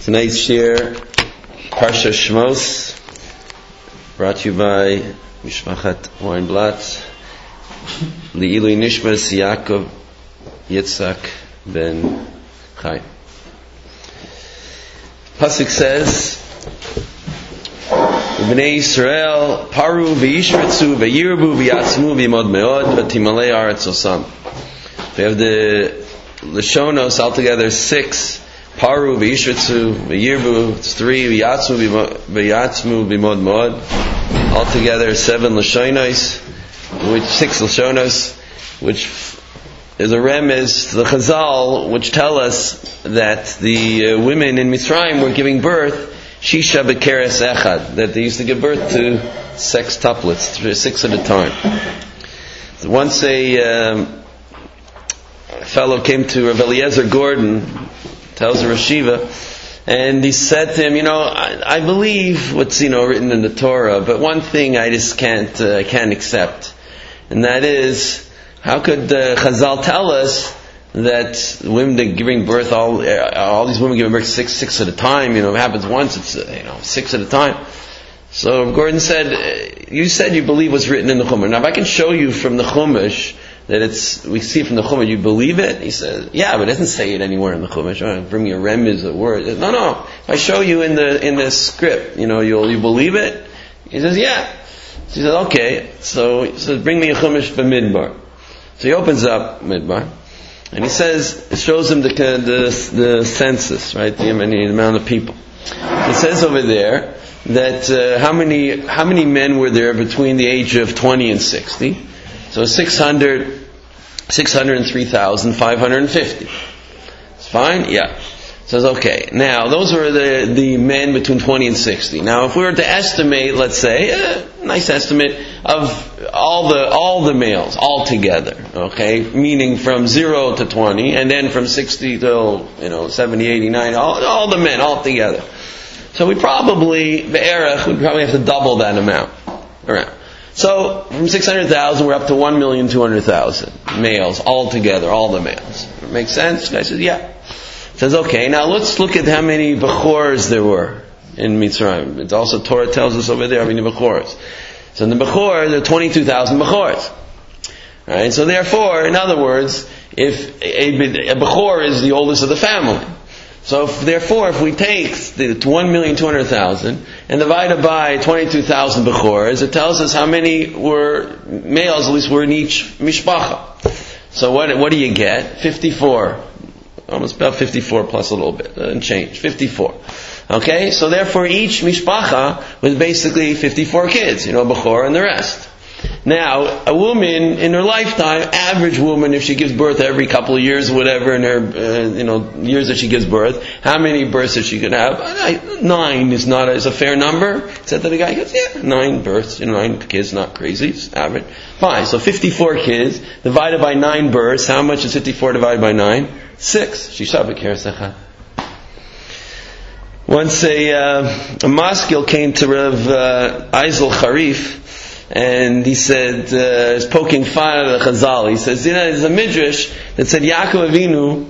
Tonight's shir, Parsha Shmos, brought to you by Mishpachat Weinblatt, Li'ilui Nishmas Yaakov Yitzhak ben Chaim. Pasuk says, B'nei Yisrael paru v'yishretzu v'yirbu v'yatzmu v'yimod me'od v'timalei aretz osam. We have the Lashonos altogether 6. Paru v'yishretzu v'yirbu, it's 3. V'yatzmu v'yimod me'od, altogether 7 Lashonos, which 6 Lashonos, which is a remez to the Chazal, which tell us that the women in Mitzrayim were giving birth Shisha Bekeres Echad, that they used to give birth to sextuplets, 6 at a time. So once a fellow came to Rav Eliezer Gordon, tells the Rosh Yeshiva, and he said to him, I believe what's written in the Torah, but one thing I just can't accept, and that is, how could Chazal tell us that women that giving birth, all these women giving birth six at a time, it happens once, it's 6 at a time. So Gordon said, you said you believe what's written in the Chumash. Now if I can show you from the Chumash that we see from the Chumash, you believe it? He says, yeah, but it doesn't say it anywhere in the Chumash. Bring me a remez, a word. No. If I show you in the script, you believe it? He says, yeah. So he says, okay. So he says, bring me a Chumash B'Midbar. So he opens up Midbar, and he says, it shows him the census, right? The amount of people. It says over there that how many men were there between the age of 20 and 60? So 603,550. It's fine? Yeah. Says, okay. Now, those are the men between 20 and 60. Now, if we were to estimate, let's say, a nice estimate of all the males, all together, okay? Meaning from 0 to 20, and then from 60 till, 70, 80, 90, all the men, all together. So we'd probably have to double that amount around. So, from 600,000, we're up to 1,200,000 males, all together, all the males. Make sense? The guy says, yeah. Says, okay, now let's look at how many Bechors there were in Mitzrayim. It's also, Torah tells us over there how many Bechors. So in the Bechor, there are 22,000 Bechors. Alright, so therefore, in other words, if a Bechor is the oldest of the family. So therefore, if we take the 1,200,000 and divide it by 22,000 Bechors, it tells us how many were males, at least were in each Mishpacha. So what do you get? 54. Almost about 54 plus a little bit, and change. 54. Okay? So therefore each Mishpacha was basically 54 kids, Bechor and the rest. Now, a woman in her lifetime, average woman, if she gives birth every couple of years, whatever, in her, years that she gives birth, how many births that she could have? 9 is a fair number. Said to the guy, he goes, yeah, 9 births, 9 kids, not crazy, it's average. Fine, so 54 kids, divided by 9 births, how much is 54 divided by 9? 6. Shisha Bekeres Echad. Once a maskil came to Rav Eisel Charif, and he said, he's poking fun at the Chazal. He says, there's a midrash that said Yaakov Avinu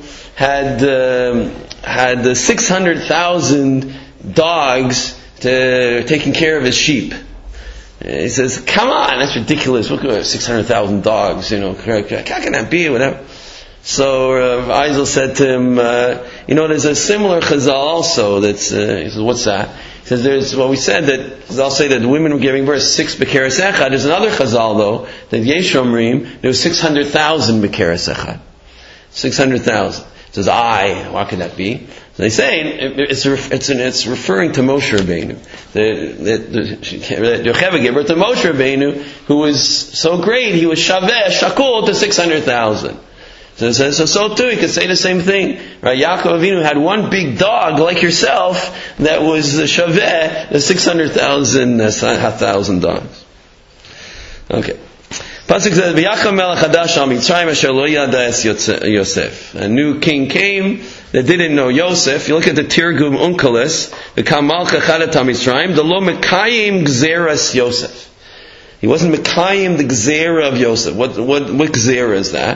had 600,000 dogs taking care of his sheep. He says, come on, that's ridiculous. Look at 600,000 dogs, how can that be, whatever. So Eisel said to him, there's a similar Chazal also he says, what's that? He says, we said that, Chazal say that women were giving birth 6 Bekeres Echad. There's another Chazal though, that Yesh Omrim, there was 600,000 Bekeres Echad. 600,000. He says, what could that be? So they say, it's referring to Moshe Rabbeinu. Yocheved gave birth to Moshe Rabbeinu, who was so great, he was shakul to 600,000. So too, you could say the same thing. Right? Yaakov Avinu had one big dog like yourself that was shaveh, the 600,000 dogs. Okay. Pasuk says, "V'yacham melech hadash al Mitzrayim asher lo yada es Yosef." A new king came that didn't know Yosef. You look at the Tirgum Unkeles, the Kamalcha Chadat HaMitzrayim, the lo mekayim gzeras Yosef. He wasn't mekayim the gzera of Yosef. What gzera is that?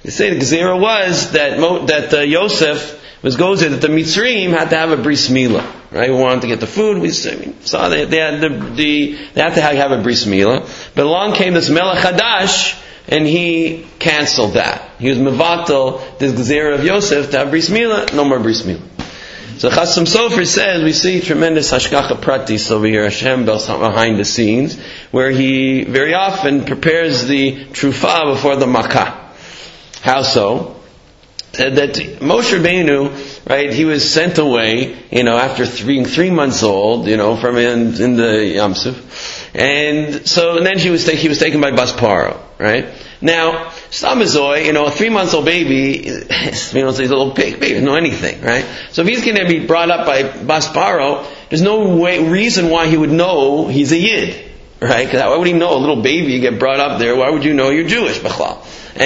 They say the Gezerah was that Yosef was gozer that the Mitzrayim had to have a bris milah, right? We wanted to get the food. We saw they had to have a bris milah. But along came this Melech Hadash, and he canceled that. He was mevatel this Gezerah of Yosef to have bris milah, no more bris milah. So Chasam Sofer says we see tremendous hashgacha pratis over here, Hashem behind the scenes, where he very often prepares the trufah before the makkah. How so? Said that Moshe Rabbeinu, right, he was sent away, after being 3 months old, from in the Yam Suf. And then he was taken by Bas Paro, right? Now, Stamazoi, a 3-month-old baby, he's a little baby, doesn't know anything, right? So if he's going to be brought up by Bas Paro, there's no reason why he would know he's a Yid, right? Because why would he know a little baby get brought up there? Why would you know you're Jewish, Bechlal?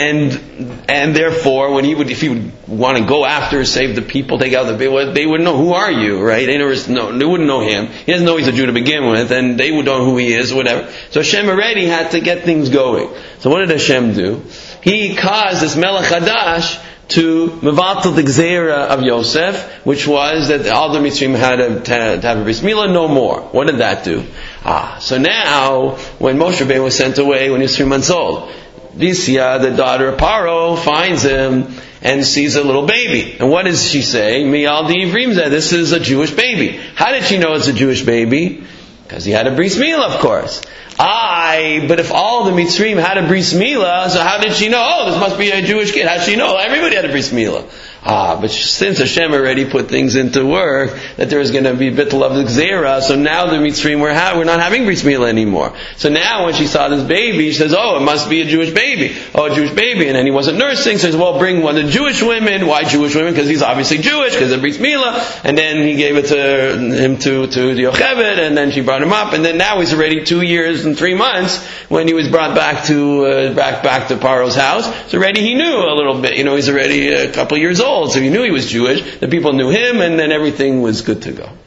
And therefore, if he would want to go after, save the people, take out the baby, they would know, who are you, right? They wouldn't know him. He doesn't know he's a Jew to begin with, and they would know who he is, whatever. So Hashem already had to get things going. So what did Hashem do? He caused this Melech Hadash to mevatel the Gezerah of Yosef, which was that all the Mitzrayim had to have a bris milah, no more. What did that do? So now, when Moshe Rabbeinu was sent away when he was 3 months old, Visya, the daughter of Paro, finds him and sees a little baby. And what does she say? Mi'al di'ivrim, this is a Jewish baby. How did she know it's a Jewish baby? Because he had a bris milah, of course. But if all the Mitzrayim had a bris milah, so how did she know? This must be a Jewish kid. How did she know? Everybody had a bris milah. But since Hashem already put things into work, that there was going to be bittul of the Gezerah, so now the Mitzrayim we're not having bris milah anymore. So now when she saw this baby, she says, it must be a Jewish baby. A Jewish baby. And then he wasn't nursing, so he says, bring one of the Jewish women. Why Jewish women? Because he's obviously Jewish, because of bris milah. And then he gave it to him to the Yocheved, and then she brought him up, and then now he's already 2 years and 3 months when he was brought back to Paro's house. So already he knew a little bit. He's already a couple years old. So he knew he was Jewish, the people knew him, and then everything was good to go.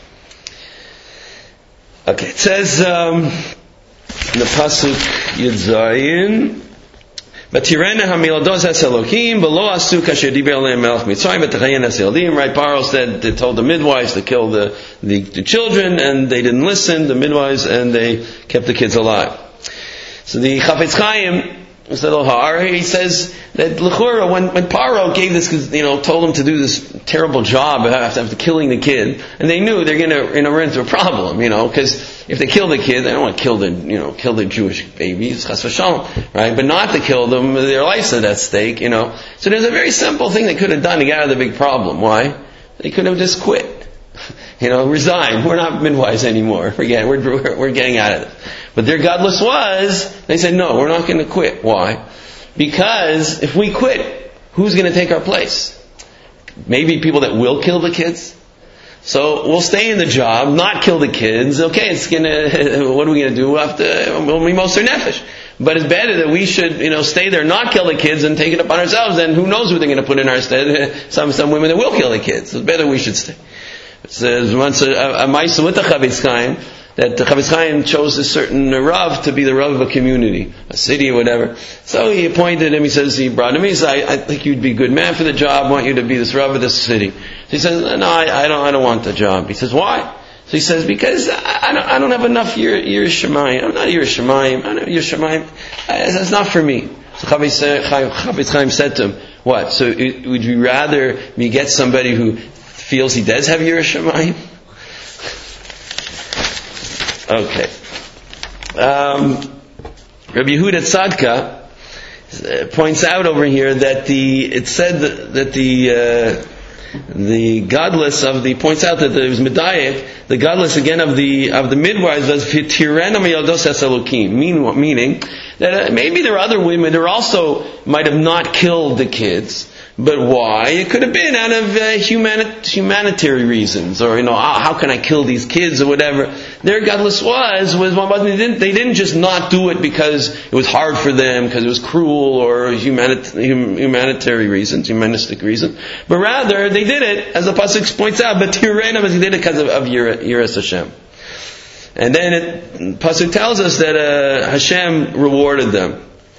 Okay, it says in the Pasuk Yud Zayin, Batirena hamilados has Elohim, below asu kasher diber aleim melech Mitzrayim, b'techayen has Elohim. Right, Paro said, they told the midwives to kill the children, and they didn't listen, the midwives, and they kept the kids alive. So the Chafetz Chaim, he says that L'chura, when Paro gave this, told him to do this terrible job after killing the kid, and they knew they're going to run into a problem, because if they kill the kid, they don't want to kill the Jewish babies, chas v'shalom, right? But not to kill them, their life's at stake, So there's a very simple thing they could have done to get out of the big problem. Why? They could have just quit. Resign. We're not midwives anymore. We're getting out of this. But their godless was, they said, no, we're not going to quit. Why? Because if we quit, who's going to take our place? Maybe people that will kill the kids. So we'll stay in the job, not kill the kids. Okay, what are we going to do after? We'll be moser nefesh. But it's better that we should, stay there, not kill the kids, and take it upon ourselves. And who knows who they're going to put in our stead? Some women that will kill the kids. So it's better we should stay. It says once a Maisa with the Chafetz Chaim, that the Chafetz Chaim chose a certain Rav to be the Rav of a community, a city or whatever. So he appointed him, he brought him, he said, I think you'd be a good man for the job, I want you to be this Rav of this city. So he says, no, I don't want the job. He says, why? So he says, because I don't have enough Yiras Shamayim. I'm not Yiras Shamayim. I don't have Yiras Shamayim. That's not for me. So Chafetz Chaim said to him, what? So would you rather me get somebody who feels he does have Yiras Shamayim? Okay. Rabbi Yehuda Tzadka points out over here that it said that the godless points out that there was Medayek, the godless again of the midwives was Tirena Miyados Esalukim, meaning that maybe there are other women who also might have not killed the kids. But why? It could have been out of humanitarian reasons, or how can I kill these kids or whatever. Their godless was they didn't just not do it because it was hard for them, because it was cruel or humanitarian reasons, humanistic reasons, but rather they did it, as the pasuk points out, but Tirena, they did it because of Yiras Hashem. And then pasuk tells us that Hashem rewarded them.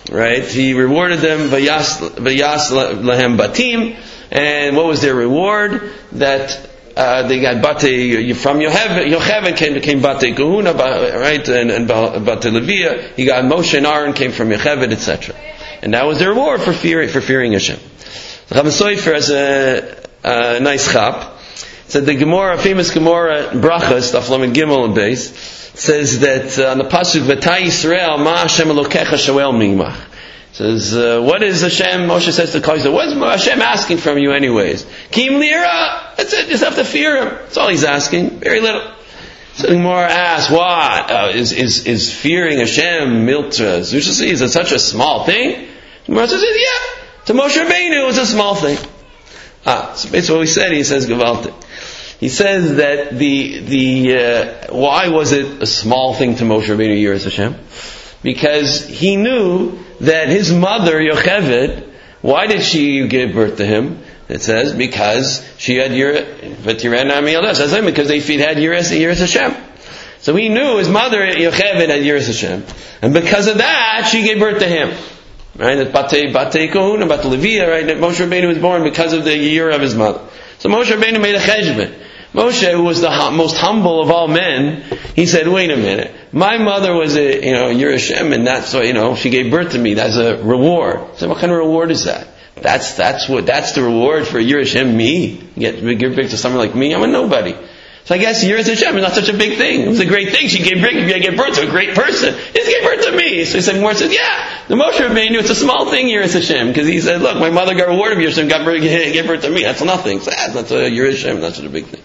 right? He rewarded them, vayas lahem batim, and what was their reward? That they got Bate from Yocheved came Bate Kahuna, right, and Bate Leviah. He got Moshe and Aaron came from Yocheved, etc. And that was their reward for fearing Hashem. The Chaim Sofer has a nice chap. Said the Gemara, famous Gemara Brachas, Daf Lamed Gimel and Beis, says that on the pasuk V'Tay Yisrael Ma Hashem Elokecha Shoel Mimach. Says, what is Hashem? Moshe says to Kaiser, what is Hashem asking from you anyways? Kim lira. That's it. Just have to fear him. That's all he's asking. Very little. So the Gemara asks, what is fearing Hashem miltra zushasi? Is it such a small thing? The Gemara says, yeah. To Moshe Rabbeinu, it's a small thing. So basically what he said, he says Gavaltik. He says that why was it a small thing to Moshe Rabbeinu Yiras Hashem? Because he knew that his mother Yocheved, why did she give birth to him? It says because she had because they had Yiras Hashem. So he knew his mother Yocheved had Yiras Hashem, and because of that she gave birth to him. Right, that Bate Kohuna, Bate Leviah, right? That Moshe Rabbeinu was born because of the year of his mother. So Moshe Rabbeinu made a cheshbon. Moshe, who was the most humble of all men, he said, "Wait a minute, my mother was a Yireh Hashem, and that's why she gave birth to me. That's a reward." So what kind of reward is that? That's the reward for Yireh Hashem. Me give birth to someone like me. I'm a nobody. So I guess Yiras Hashem is not such a big thing. It was a great thing. She gave birth to a great person. He just gave birth to me. So he said, Gemara says, yeah, the Moshe Rabbeinu, it's a small thing, Yiras Hashem, because he said, look, my mother got rewarded of Yiras Hashem, gave birth to me. That's nothing. So that's a Yiras Hashem. That's such a big thing.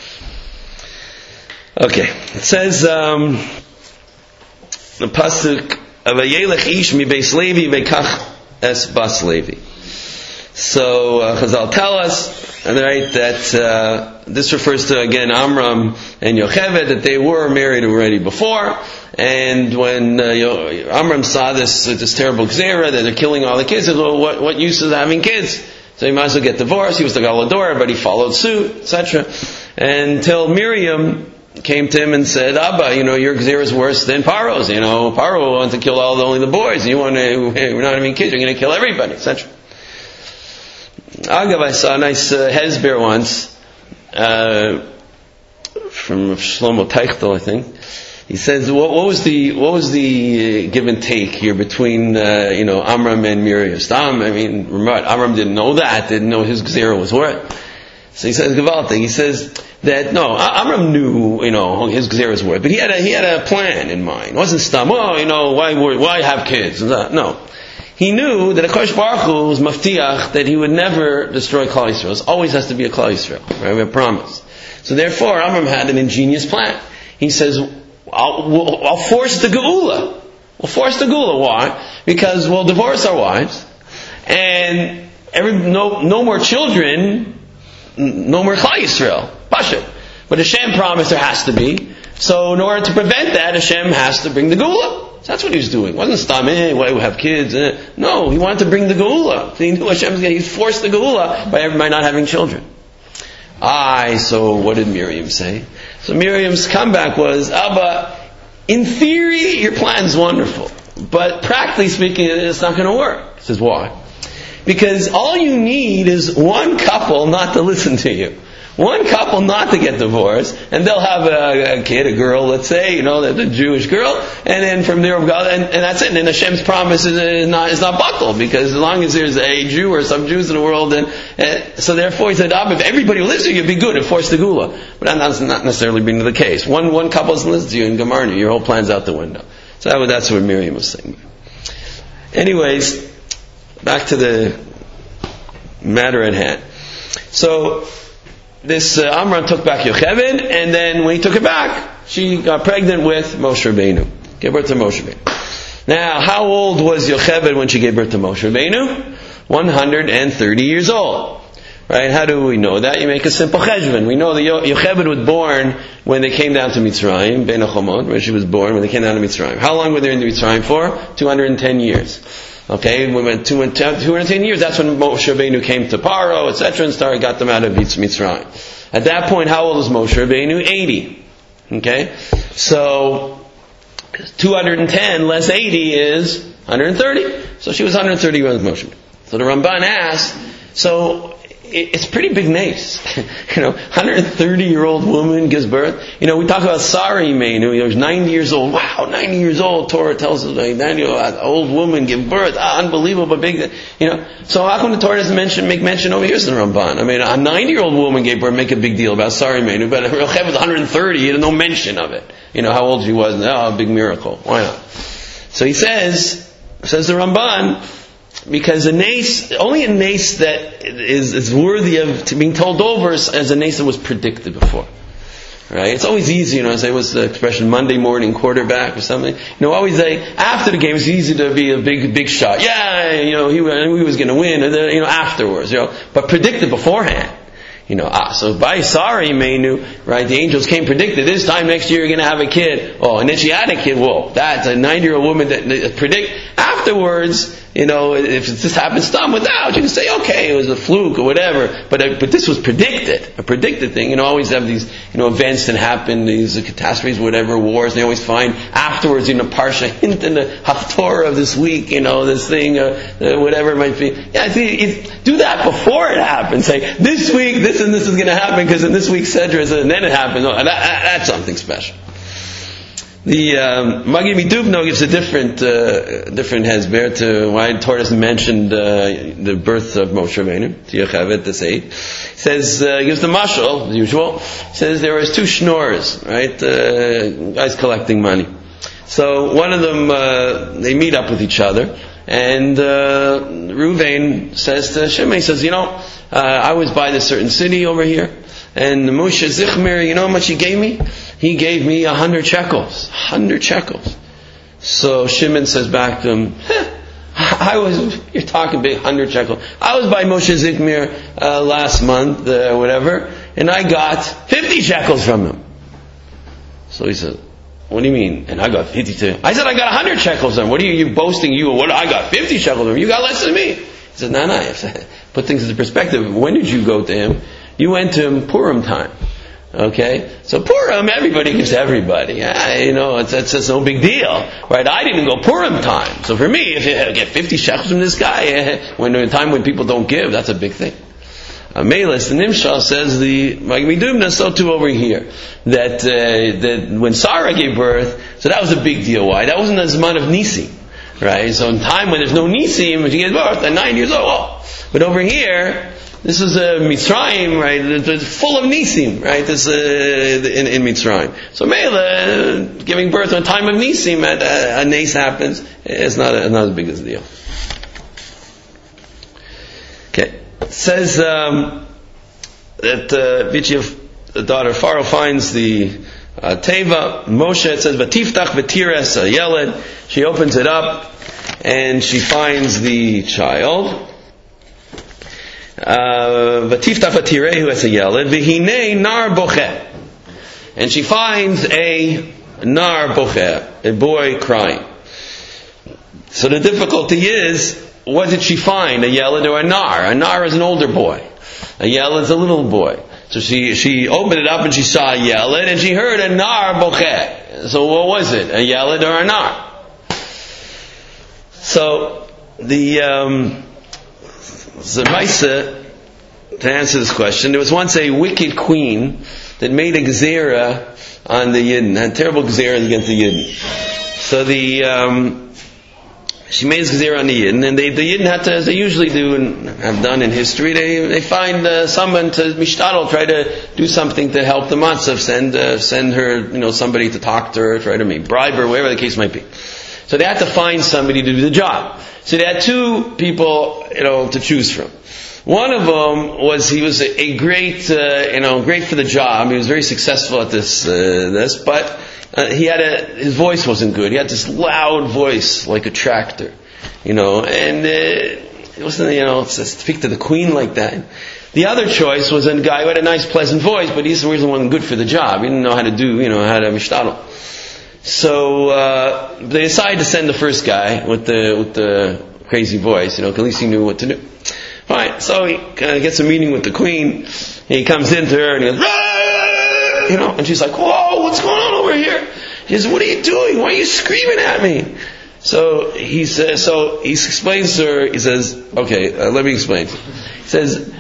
Okay, it says the pasuk Vayelech ish mi beis Levi vekach es bas Levi. So Chazal tell us, right, that this refers to again Amram and Yocheved, that they were married already before, and when Amram saw this terrible gzera that they're killing all the kids, he said, well, what use is having kids? So he might as well get divorced. He was the Galador, but he followed suit, etc. Until Miriam came to him and said, Abba, your gzera is worse than Paro's. Paro wants to kill only the boys. We're not having kids. You're going to kill everybody, etc. Agav, I saw a nice hezber once from Shlomo Teichtel, I think. He says, what was the give and take here between Amram and Miriam? Amram didn't know that, didn't know his gzera was worth. So he says Gavaltik. He says that no, Amram knew his gzera was worth, but he had a plan in mind. It wasn't stam. Why have kids? No. He knew that HaKadosh Baruch Hu was maftiach that he would never destroy Klal Yisrael. It always has to be a Klal Yisrael. Right? We have promise. So therefore, Amram had an ingenious plan. He says, I'll force the Geula. We'll force the Geula. Why? Because we'll divorce our wives, and no more children, no more Klal Yisrael. Pasha. But Hashem promised there has to be. So in order to prevent that, Hashem has to bring the Geula. So that's what he was doing. It wasn't stam, why do we have kids? No, he wanted to bring the Geula. He knew Hashem's going to force the Geula by not having children. So what did Miriam say? So Miriam's comeback was, Abba, in theory, your plan's wonderful. But practically speaking, it's not going to work. He says, why? Because all you need is one couple not to listen to you. One couple not to get divorced, and they'll have a kid, a girl, let's say, the Jewish girl, and then from there, and that's it. And then Hashem's promise is not buckled, because as long as there's a Jew or some Jews in the world, so therefore he said, if everybody will listen to you, it'd be good, and force the Gula. But that's not necessarily being the case. One couple doesn't listen to you in Gemarna, your whole plan's out the window. So that's what Miriam was saying. Anyways, back to the matter at hand. So, this Amram took back Yocheved, and then when he took it back, she got pregnant with Moshe Rabbeinu. Gave birth to Moshe Rabbeinu. Now, how old was Yocheved when she gave birth to Moshe Rabbeinu? 130 years old. Right? How do we know that? You make a simple cheshbon. We know that Yocheved was born when they came down to Mitzrayim, Ben Achomot, where she was born when they came down to Mitzrayim. How long were they in Mitzrayim for? 210 years. Okay, we went 210 years. That's when Moshe Rabbeinu came to Paro, etc., and got them out of Mitzrayim. At that point, how old was Moshe Rabbeinu? 80. Okay, so 210 less 80 is 130. So she was 130 years old. So the Ramban asked, so it's pretty big nace. 130-year-old woman gives birth. We talk about Sarah Imeinu, he was 90 years old. Wow, 90 years old. Torah tells us like 90-year-old old woman give birth. Unbelievable, big. So how come the Torah doesn't make mention over here in the Ramban? I mean, a 90-year-old woman gave birth, make a big deal about Sarah Imeinu, but Rechel was 130, there's no mention of it. How old she was. Oh, big miracle. Why not? So he says the Ramban, because only a nace that is worthy of being told over as a nace that was predicted before. Right? It's always easy, say what's the expression, Monday morning quarterback or something. Always say, after the game it's easy to be a big shot. Yeah, he was going to win, afterwards, but predicted beforehand. So by Sarah Imeinu, right, the angels came predicted, this time next year you're going to have a kid. Oh, and then she had a kid. Whoa, that's a 90-year-old woman that predict. Afterwards, if this happens without, you can say, okay, it was a fluke or whatever. But this was predicted, a predicted thing. Always have these, events that happen, these catastrophes, whatever, wars. They always find afterwards, Parsha hint in the Haftorah of this week, this thing, whatever it might be. Yeah, do that before it happens. Say, this week, this and this is going to happen because in this week's Sedra, and then it happens. Oh, that's something special. The Magid Midubno gives a different hesber to why the Torah doesn't mention the birth of Moshe Rabbeinu. Yocheved the Seid. He says, he gives the mashal, as usual. He says there was two schnorrs, right? Guys collecting money. So one of them, they meet up with each other, and Ruvain says to Shimei, he says, I was by this certain city over here, and Moshe Zichmer, you know how much he gave me? He gave me 100 shekels. 100 shekels. So Shimon says back to him, you're talking big 100 shekels. I was by Moshe Zichmer last month, whatever, and I got 50 shekels from him. So he said, what do you mean? And I got 52. I said I got 100 shekels from him. What are you boasting? I got 50 shekels from him. You got less than me. He said, no. Put things into perspective. When did you go to him? You went to him Purim time. Okay? So Purim, everybody gives to everybody. It's no big deal. Right? I didn't go Purim time. So for me, if you get 50 shekels from this guy, when in a time when people don't give, that's a big thing. Melis, the Nimshal says the Magid Midubno, so too over here, that when Sarah gave birth, so that was a big deal. Why? That wasn't a Zman of Nisim. Right? So in time when there's no Nisim, she gave birth at 9 years old. But over here, this is a Mitzrayim, right? It's full of Nisim, right? This in Mitzrayim. So Mela giving birth in a time of Nisim, a nace happens. It's not as big as a deal. Okay, it says that Vitchi's daughter Pharaoh finds the Teva Moshe. It says Vatiftach v'tires Yeled. She opens it up and she finds the child. Vatiftach v'tirehu es Yeled v'hinei nar bocheh, and she finds a nar bocheh, a boy crying. So the difficulty is, what did she find? A Yeled or a nar? A nar is an older boy. A Yeled is a little boy. So she opened it up and she saw a Yeled and she heard a nar bocheh. So what was it? A Yeled or a nar? So the Maisa, to answer this question, there was once a wicked queen that made a gzera on the Yidden, had terrible gzeras against the Yidden. So she made a gzera on the Yidden, and the Yidden had to, as they usually do and have done in history, they find someone to mishtadol, try to do something to help the matzav, send her, somebody to talk to her, try to bribe her, whatever the case might be. So they had to find somebody to do the job. So they had two people, to choose from. One of them he was a great, great for the job. He was very successful at this, but his voice wasn't good. He had this loud voice, like a tractor, and it wasn't, to speak to the queen like that. The other choice was a guy who had a nice, pleasant voice, but he wasn't good for the job. He didn't know how to do, how to mishtadol. So they decided to send the first guy with the crazy voice, at least he knew what to do. Fine. So he gets a meeting with the queen. He comes into her and he goes, and she's like, "Whoa, what's going on over here?" He says, "What are you doing? Why are you screaming at me?" So he says. So he explains to her. He says, "Okay, let me explain." He says,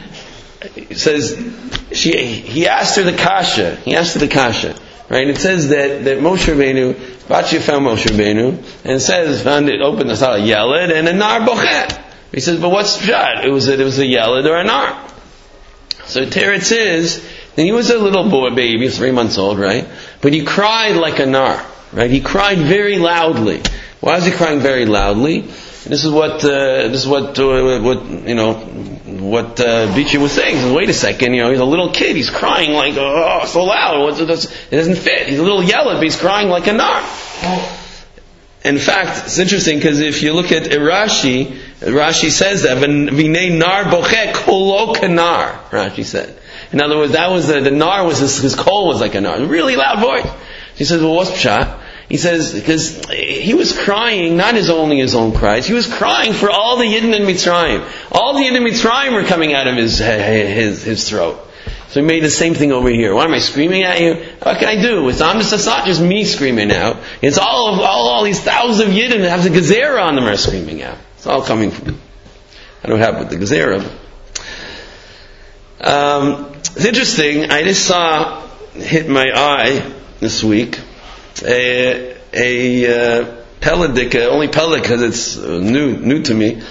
he asked her the kasha. Right? It says that Moshe Rabbeinu, Batsheva found Moshe Rabbeinu, and it says found it opened the side a yeled and a nar bochet. He says, but what's the shot? It was a yeled or a nar. So Teretz is that he was a little boy, baby, 3 months old, right? But he cried like a nar, right? He cried very loudly. Why was he crying very loudly? This is what Bichi was saying. He says, wait a second, he's a little kid. He's crying like, oh, so loud. It doesn't fit. He's a little yellow, but he's crying like a nar. In fact, it's interesting because if you look at Rashi says that, "V'nei nar boche kolo kanar." Rashi said. In other words, that was the nar was his kol was like a nar, a really loud voice. He says, well, what's pshat? He says, because he was crying, not only his own cries, he was crying for all the Yidden in Mitzrayim. All the Yidden in Mitzrayim were coming out of his throat. So he made the same thing over here. Why am I screaming at you? What can I do? It's not just me screaming out. It's all these thousands of Yidden that have the Gezerah on them are screaming out. It's all coming from, I don't have with the Gezerah. It's interesting, I just hit my eye this week, a Peladika, only Pelad because it's new to me,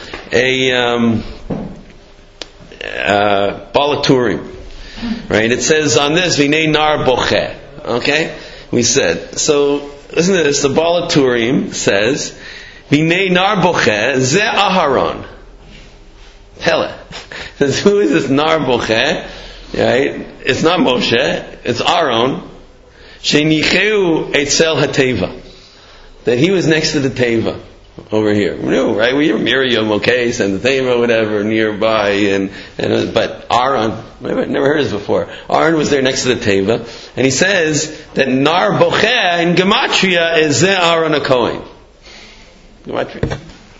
Balaturim. Right? It says on this, V'nei nar boche. Okay? We said. So, listen to this. The Balaturim says, V'nei nar boche, ze Aharon. Pele. Says, who is this nar boche? Right? It's not Moshe. It's Aaron. Sheinicheu etzel hateva. That he was next to the teva. Over here. We knew, right? We hear Miriam, okay, and the teva, whatever, nearby, but Aaron, I've never heard this before. Aaron was there next to the teva, and he says that nar boche in Gematria is ze Aaron HaKohen. Gematria.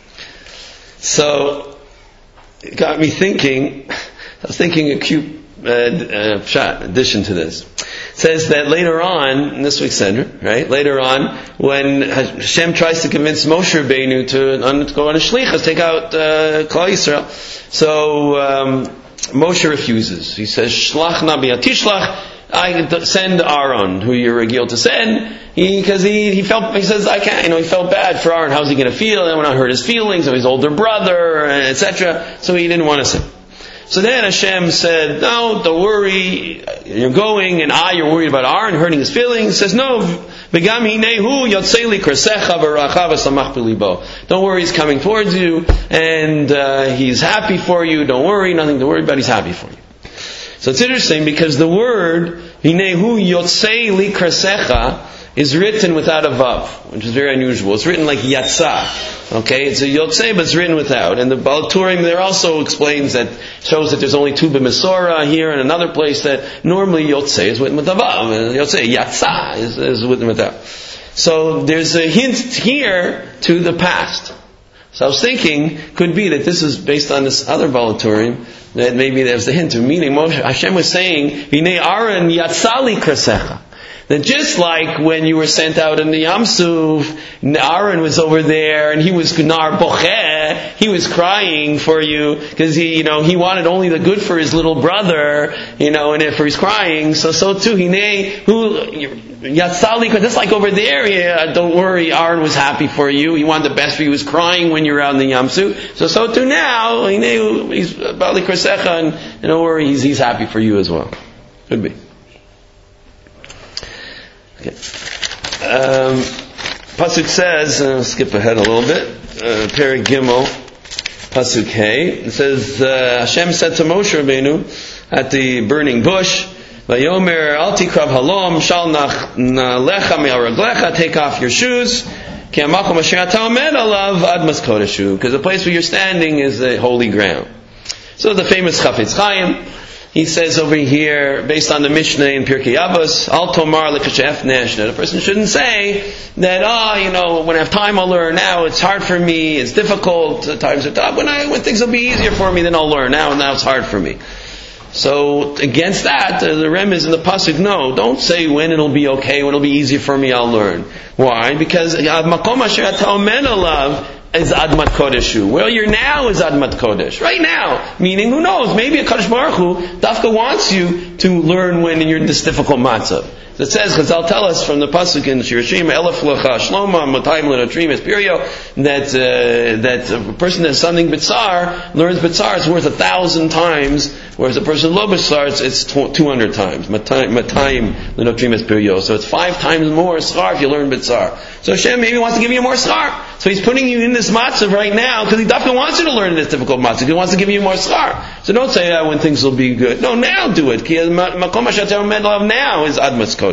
So, it got me thinking, I was thinking a cute addition to this. It says that later on, in this week's Seder, right? Later on, when Hashem tries to convince Moshe Rabbeinu to go on a shlichus, take out Klal Yisrael, so Moshe refuses. He says, "Shlach na bi'atishlach." I send Aaron, who you're regiled to send, because he says, I can't, he felt bad for Aaron. How's he going to feel? I don't want to hurt his feelings of his older brother, etc. So he didn't want to send. So then Hashem said, no, don't worry, you're going, and you're worried about Aaron hurting his feelings. He says, no, don't worry, he's coming towards you, and he's happy for you, don't worry, nothing to worry about, he's happy for you. So it's interesting because the word, Hinehu yotzei li krasecha, is written without a vav, which is very unusual. It's written like yatsa. Okay, it's a yotzei, but it's written without. And the Balaturim there also explains that, shows that there's only two b'mesorah here, and another place that normally yotzei is written with a vav. Yotzei, yatsa is written without. So there's a hint here to the past. So I was thinking, could be that this is based on this other Balaturim, that maybe there's the hint of meaning. Hashem was saying, Vinei Aaron yatzali krasecha. That just like when you were sent out in the Yam Suf, Aaron was over there and he was nar boche, he was crying for you because he wanted only the good for his little brother, and if he's crying, so too, Yatzali, just like over there, don't worry, Aaron was happy for you, he wanted the best for you, he was crying when you were out in the Yam Suf, so too now, he's Bali Krasecha, and don't worry, he's happy for you as well. Could be. Okay. Pasuk says, I'll skip ahead a little bit, Perek Gimel, Pasuk Hey, it says, Hashem said to Moshe Rabbeinu at the burning bush, Vayomer al tikrav halom, shal nalecha me'al raglecha, take off your shoes, ki hamakom asher ata omed alav ad maskodeshu, because the place where you're standing is the holy ground. So the famous Chafetz Chaim, he says over here, based on the Mishnah in Pirkei Avos, Al Tomar Lekashef Neshna. The person shouldn't say that, when I have time I'll learn. Now it's hard for me, it's difficult, times are tough. When things will be easier for me, then I'll learn. Now it's hard for me. So against that, the Rem is in the pasuk. No, don't say when it'll be okay, when it'll be easy for me, I'll learn. Why? Because makom asher ata omed alav is admat kodeshu. Where you're now is admat kodesh. Right now, meaning who knows? Maybe a Kadosh Baruch Hu Dafka wants you to learn when you're in this difficult matzav. It says, Chazal tell us from the pasuk in Shirashim, Elef Lecha Shloma Matayim Lenotrim Espirio, that a person that's something bitzar learns bitzar, it's worth 1,000 times, whereas a person lo bitzar, it's 200 times. Matayim Lenotrim Espirio. So it's 5 times more schar if you learn bitzar. So Hashem maybe wants to give you more schar. So He's putting you in this matzav right now because He definitely wants you to learn this difficult matzav. He wants to give you more schar. So don't say that when things will be good. No, now do it. Makom Hashem Medlav now is Admas Kodesh.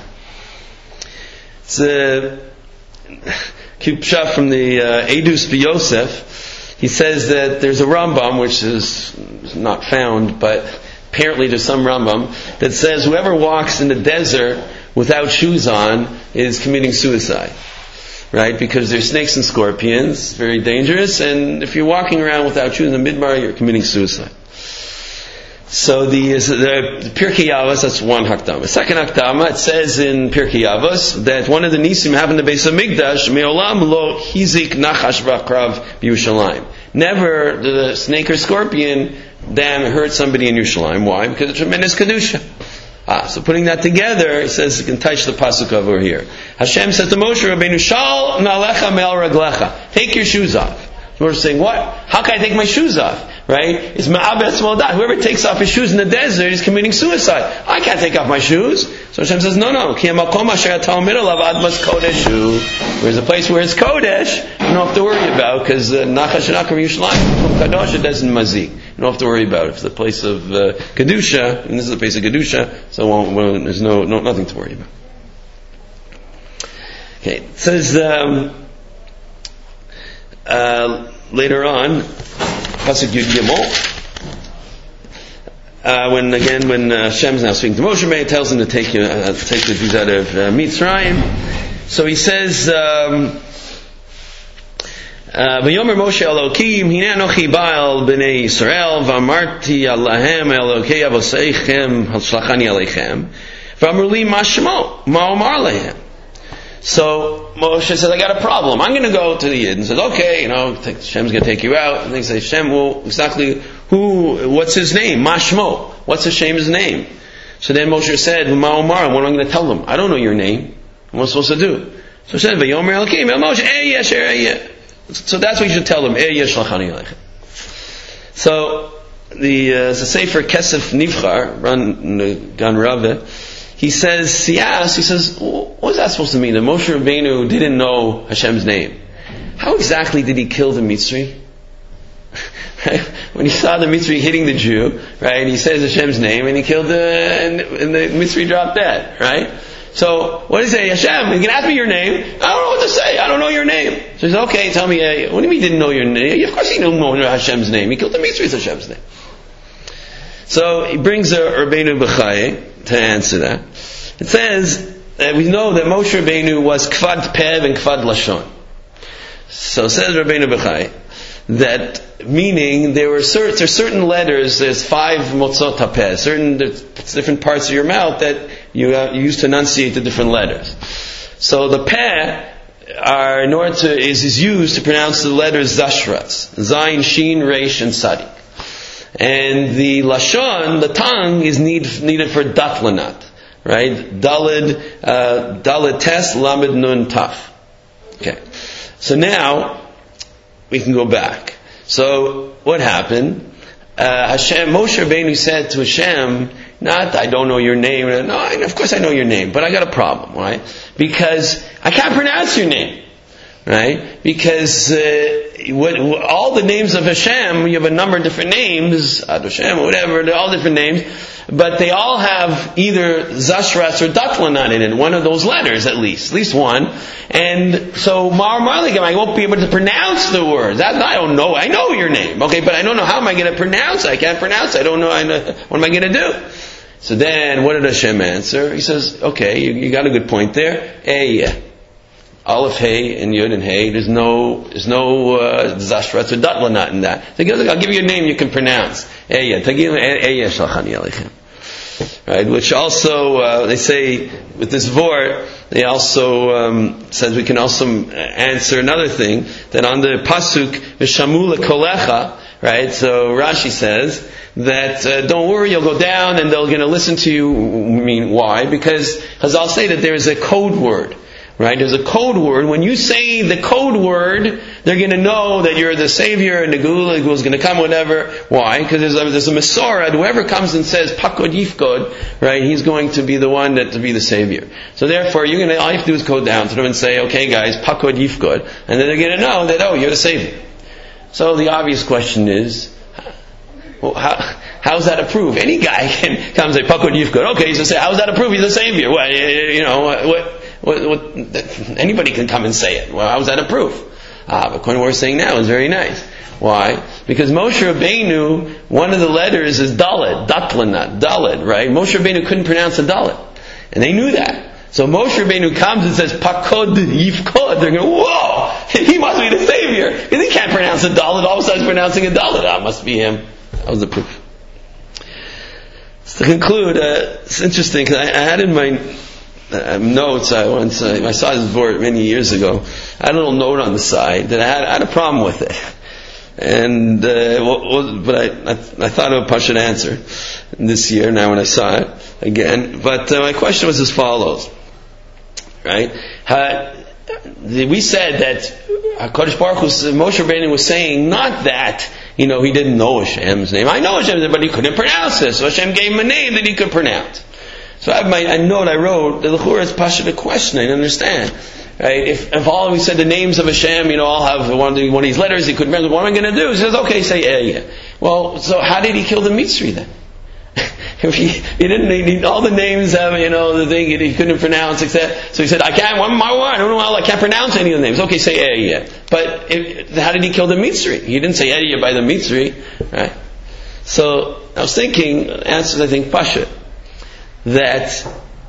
It's a cute pshat from the Edus B'Yosef. He says that there's a Rambam, which is not found, but apparently there's some Rambam, that says whoever walks in the desert without shoes on is committing suicide. Right? Because there's snakes and scorpions, very dangerous, and if you're walking around without shoes in the midbar, you're committing suicide. So the Pirkei Avos, that's one hakdama. Second hakdama, it says in Pirkei Avos that one of the nisim happened to Beis Hamikdash, me'olam lo hizik nachash v'akrav b'Yushalayim. Never the snake or scorpion then hurt somebody in Yerushalayim. Why? Because of tremendous kedusha. So putting that together, it says you can touch the pasuk over here. Hashem says to Moshe Rabbeinu, Shal na'alecha me'al raglecha. Take your shoes off. We're saying, what? How can I take my shoes off? Right? It's ma'abes modat. Whoever takes off his shoes in the desert is committing suicide. I can't take off my shoes. So Hashem says, no. There's a place where it's kodesh, you don't have to worry about, because nachash and akram Yerushalayim, kadosh, it doesn't mazik. You don't have to worry about it. If it's a place of kedusha, and this is a place of kedusha, so there's nothing to worry about. Okay, it says later on, pasuk Yud Gimel, when Hashem is now speaking to Moshe, he tells him to take the Jews out of Mitzrayim. So he says, "V'yomer Moshe Elokim, hinei anochi ba'al b'nei Yisrael, v'amarti alahem Elokei avoseichem halshlachani aleichem, v'amru li ma shemo, ma omar lehem." So Moshe says, I got a problem. I'm going to go to the Yid and says, okay, Hashem's going to take you out. And they say, Hashem, well, exactly what's his name? Mashmo. What's Hashem's name? So then Moshe said, Ma'omar, what am I going to tell them? I don't know your name. What am I supposed to do? So he said, V'yomer Elokim, Moshe, so that's what you should tell them. So the Sefer Kesef Nivchar, run Gan Rave, he says, what was that supposed to mean? That Moshe Rabbeinu didn't know Hashem's name. How exactly did he kill the Mitzri? Right? When he saw the Mitzri hitting the Jew, right, and he says Hashem's name, and he killed and the Mitzri dropped dead, right? So, what does he say? Hashem, you can ask me your name. I don't know what to say. I don't know your name. So he says, okay, tell me, what do you mean he didn't know your name? Of course he didn't know Hashem's name. He killed the Mitzri with Hashem's name. So he brings a Rabbeinu B'chai to answer that. It says that we know that Moshe Rabbeinu was Kvad Pev and Kvad Lashon. So says Rabbeinu B'chai that meaning there's certain letters, there's 5 motzot hapeh, certain different parts of your mouth that you use to enunciate the different letters. So the peh is used to pronounce the letters Zashratz, Zayin, Shin, Reish, and Sadik. And the lashon, the tongue, is needed for datlanat, right? Dalid tes, lamed nun taf. Okay. So now we can go back. So what happened? Moshe Rabbeinu said to Hashem, not I don't know your name. No, of course I know your name, but I got a problem, right? Because I can't pronounce your name. Right? Because all the names of Hashem, you have a number of different names, Ad Hashem or whatever, they're all different names, but they all have either Zashratz or Datlanat in it, one of those letters at least one. And so Mar Marligam, I won't be able to pronounce the words. I don't know. I know your name, okay, but I don't know how am I going to pronounce it. I can't pronounce it. I don't know. What am I going to do? So then, what did Hashem answer? He says, okay, you got a good point there. Aleph Hey and Yud and Hey. There's no Zashratz or Datlanat in that. So I'll give you a name you can pronounce. Eya. Eya Shalchani Aleichem. Right, which also they say with this vort, they also says we can also answer another thing that on the pasuk v'shamula kolecha. Right, so Rashi says that don't worry, you'll go down and they're going to listen to you. I mean, why? Because Chazal say that there is a code word. Right? There's a code word. When you say the code word, they're going to know that you're the Savior and the Geula is going to come, whatever. Why? Because there's a Masorah. Whoever comes and says Pakod Yifkod, right? He's going to be the one to be the Savior. So therefore, all you have to do is go down to them and say, okay, guys, Pakod Yifkod, and then they're going to know that you're the Savior. So the obvious question is, well, how's that a proof? Any guy can come and say Pakod Yifkod. Okay, so say, how's that a proof? He's the Savior. What, anybody can come and say it. Well, how is that a proof? But according to what we're saying now is very nice. Why? Because Moshe Rabbeinu, one of the letters is Dalet, Datlanat, Dalet, right? Moshe Rabbeinu couldn't pronounce a Dalet. And they knew that. So Moshe Rabbeinu comes and says, Pakod Yifkod. They're going, whoa! He must be the Savior. Because he can't pronounce a Dalet. All of a sudden he's pronouncing a Dalet. It must be him. That was the proof. So to conclude, it's interesting, because I had in my notes, I saw this board many years ago. I had a little note on the side that I had a problem with it, and but I thought of a Pashut answer this year. Now when I saw it again, but my question was as follows: right? We said that HaKadosh Baruch Hu, Moshe Rabbeinu was saying not that he didn't know Hashem's name. I know Hashem's name, but he couldn't pronounce it. So Hashem gave him a name that he could pronounce. So I have a note I wrote, the L'chura is Pasha a question, I didn't understand. Right? If all we said the names of Hashem, all have one of these letters, he couldn't remember, what am I going to do? He says, okay, say Eya. Well, so how did he kill the Mitzri then? If he didn't, all the names have, the thing he couldn't pronounce, except, so he said, I can't pronounce any of the names. Okay, say Eya. But how did he kill the Mitzri? He didn't say Eya by the Mitzri, right? So, I was thinking, answers I think Pasha. That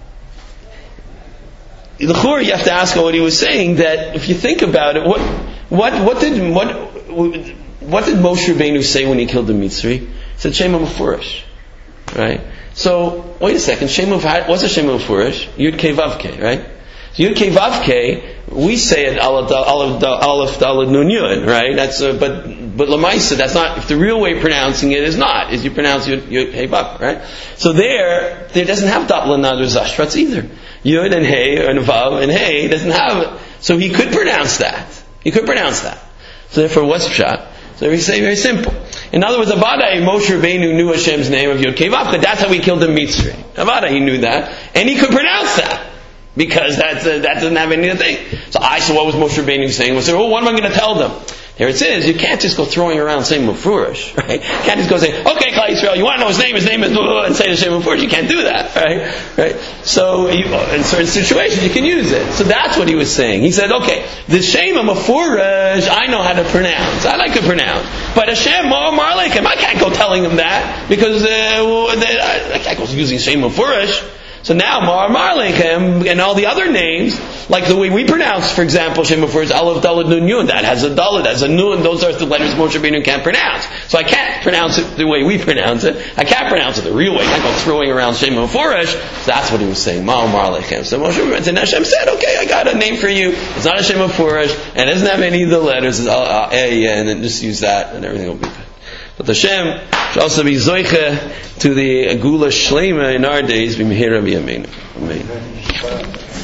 the L'chura, you have to ask what he was saying. That if you think about it, what did Moshe Rabbeinu say when he killed the Mitzri? He said Shem HaMefurish, right? So wait a second, what's a Shem HaMefurish? Yud Kei Vav Kei, right? So Yud Kei Vav Kei, we say it Aleph Daled Nun Yud, right? That's but Lamaisa, that's not. If the real way of pronouncing it is not, is you pronounce Yud Hey Vav, right? So there doesn't have Datlanat or Zashratz either. Yud and Hey and Vav and Hey doesn't have it. So he could pronounce that. So therefore, what's Pshat? So we say very simple. In other words, Avada, Moshe Rabbeinu knew Hashem's name of Yud Kei Vav, but that's how he killed the Mitzri. Avada, he knew that, and he could pronounce that. Because that doesn't have anything. So what was Moshe Rabbeinu saying? What am I going to tell them? There it says, you can't just go throwing around saying Mefurish, right? You can't just go say, okay, Klal Yisrael, you want to know his name is, and say the Shem Mefurish. You can't do that, right? So, in certain situations, you can use it. So that's what he was saying. He said, okay, the Shem Mefurish, I know how to pronounce. I like to pronounce. But Hashem Marleikim, I can't go telling them that, because I can't go using Shem Mefurish. So now Marleikim and all the other names, like the way we pronounce, for example, Shem Mefurish, Aleph Daled Nun Yud, that has a Dalet, has a Nun, those are the letters Moshe Rabbeinu can't pronounce. So I can't pronounce it the way we pronounce it. I can't pronounce it the real way. I can't go throwing around Shem Mefurish. So that's what he was saying, Marleikim. So Moshe Rabbeinu and Hashem said, okay, I got a name for you. It's not a Shem Mefurish, and it doesn't have any of the letters. It's and then just use that, and everything will be good. But Hashem should also be zoiche to the Gula Shleima in our days. B'mehera b'yameinu. Amen.